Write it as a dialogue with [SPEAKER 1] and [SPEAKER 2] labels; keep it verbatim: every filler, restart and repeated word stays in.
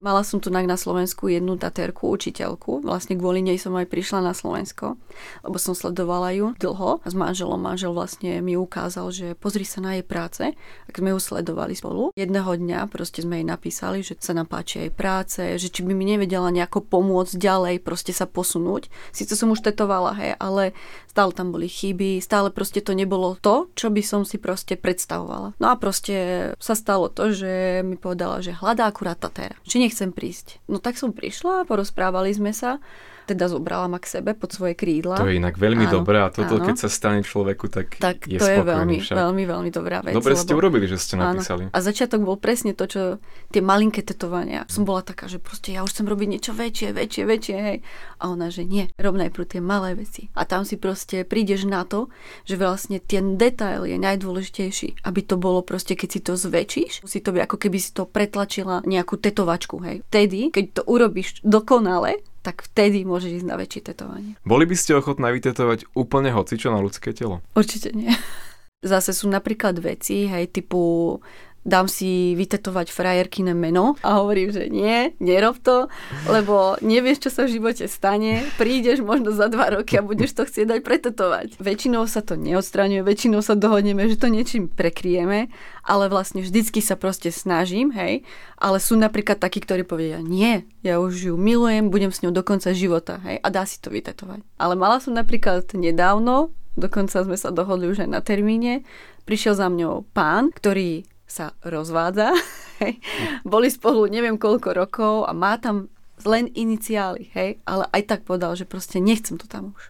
[SPEAKER 1] Mala som tu na Slovensku jednu datérku, učiteľku. Vlastne kvôli nej som aj prišla na Slovensko, lebo som sledovala ju dlho. A s manželom manžel vlastne mi ukázal, že pozri sa na jej práce. Tak sme ju sledovali spolu. Jedného dňa proste sme jej napísali, že sa nám páči jej práce, že či by mi nevedela nejako pomôcť ďalej, proste sa posunúť. Sice som už tetovala, hej, ale stále tam boli chyby, stále proste to nebolo to, čo by som si proste predstavovala. No a proste sa stalo to, že mi povedala, že hľadá akurát tatéra. Či chcem prísť. No tak som prišla, porozprávali sme sa, teda zobrala ma k sebe pod svoje krídla.
[SPEAKER 2] To je inak veľmi
[SPEAKER 1] áno,
[SPEAKER 2] dobré a toto,
[SPEAKER 1] áno.
[SPEAKER 2] keď sa stane človeku, tak,
[SPEAKER 1] tak
[SPEAKER 2] je
[SPEAKER 1] to je
[SPEAKER 2] spokojný
[SPEAKER 1] veľmi,
[SPEAKER 2] však.
[SPEAKER 1] veľmi, veľmi dobrá vec.
[SPEAKER 2] Dobre ste
[SPEAKER 1] lebo...
[SPEAKER 2] urobili, že ste napísali.
[SPEAKER 1] Áno. A začiatok bol presne to, čo tie malinké tetovania. Som bola taká, že proste ja už chcem robiť niečo väčšie, väčšie, väčšie, hej. A ona, že nie, rob najprv tie malé veci. A tam si proste prídeš na to, že vlastne ten detail je najdôležitejší, aby to bolo proste, keď si to zväčšíš, musí to byť ako keby si to pretlačila nejakú tetovačku, hej. Vtedy, keď to urobíš dokonale, tak vtedy môžeš ísť na väčšie tetovanie.
[SPEAKER 2] Boli by ste ochotná vytetovať úplne hocičo na ľudské telo?
[SPEAKER 1] Určite nie. Zase sú napríklad veci, hej, typu dám si vytetovať frajerkine meno a hovorím, že nie, nerob to, lebo nevieš, čo sa v živote stane, prídeš možno za dva roky a budeš to chcieť aj pretetovať. Väčšinou sa to neodstraňuje, väčšinou sa dohodneme, že to niečím prekryjeme, ale vlastne vždycky sa proste snažím, hej, ale sú napríklad takí, ktorí povedia, nie, ja už ju milujem, budem s ňou do konca života, hej, a dá si to vytetovať. Ale mala som napríklad nedávno, dokonca sme sa dohodli už aj na termíne, prišiel za mňou pán, ktorý sa rozvádza. Hej. Boli spolu neviem koľko rokov a má tam len iniciály, hej, ale aj tak povedal, že proste nechcem to tam už.